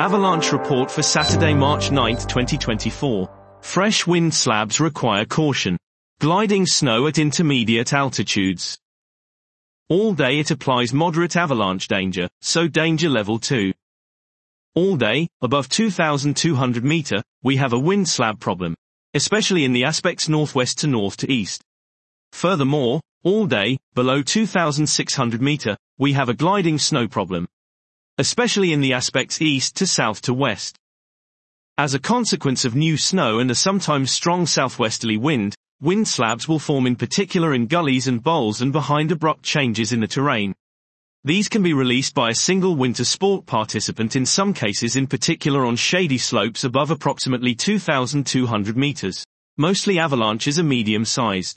Avalanche report for Saturday, March 9, 2024. Fresh wind slabs require caution. Gliding snow at intermediate altitudes. All day it applies moderate avalanche danger, so danger level 2. All day, above 2,200 meter, we have a wind slab problem, especially in the aspects northwest to north to east. Furthermore, all day, below 2,600 meter, we have a gliding snow problem, especially in the aspects east to south to west. As a consequence of new snow and a sometimes strong southwesterly wind slabs will form in particular in gullies and bowls and behind abrupt changes in the terrain. These can be released by a single winter sport participant in some cases, in particular on shady slopes above approximately 2,200 meters. Mostly avalanches are medium-sized.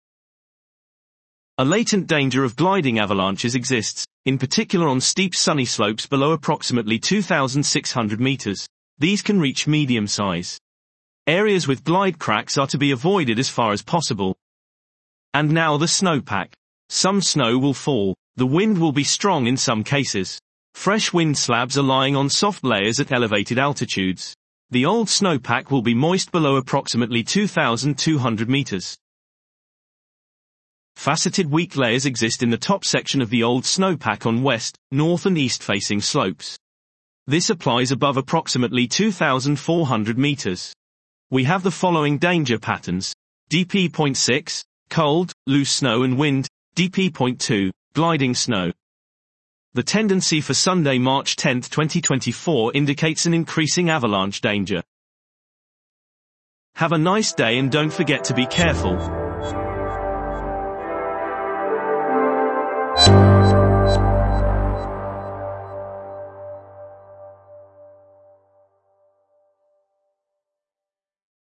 A latent danger of gliding avalanches exists, in particular on steep sunny slopes below approximately 2,600 meters. These can reach medium size. Areas with glide cracks are to be avoided as far as possible. And now the snowpack. Some snow will fall. The wind will be strong in some cases. Fresh wind slabs are lying on soft layers at elevated altitudes. The old snowpack will be moist below approximately 2,200 meters. Faceted weak layers exist in the top section of the old snowpack on west, north and east facing slopes. This applies above approximately 2,400 meters. We have the following danger patterns. DP.6, cold, loose snow and wind. DP.2, gliding snow. The tendency for Sunday, March 10, 2024 indicates an increasing avalanche danger. Have a nice day and don't forget to be careful.